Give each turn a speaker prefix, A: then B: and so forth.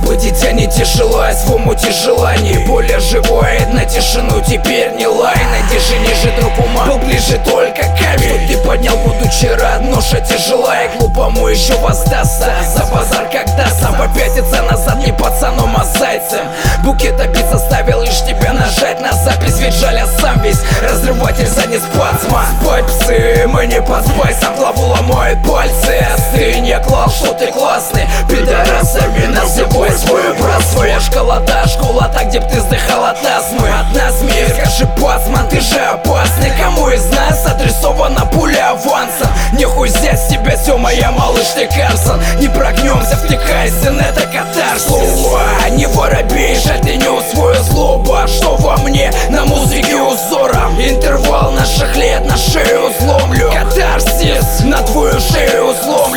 A: Быть и тянет тяжело, в омуте желаний. Более живое на тишину теперь не лай. Найди ниже труп ума, был ближе только камень. Что ты поднял, будучи рад, ноша тяжелая. Глупому еще воздастся за базар, когда сам попятится назад не пацаном, а зайцем. Букет обид заставил лишь тебя нажать на запись. Ведь жаль, я сам весь разрыватель занес пацма. Спать, псы, мы не под спайсом, главу ломают пальцы. Ты не клал, что ты классный, пидорасами называй свой брат. Своя школа, та школа, та, где б ты сдыхал от астмы. От нас мир, скажи, пацман, ты же опасный. Кому из нас адресована пуля авансом? Нехуй взять с тебя, все, моя малыш, ты Карсон. Не прогнемся, втыкайся, это катарсис. Слова, не воробей, жаль, ты не усвоил злоба. Что во мне, на музыке узором. Интервал наших лет на шею сломлю. Катарсис, на твою шею сломлю.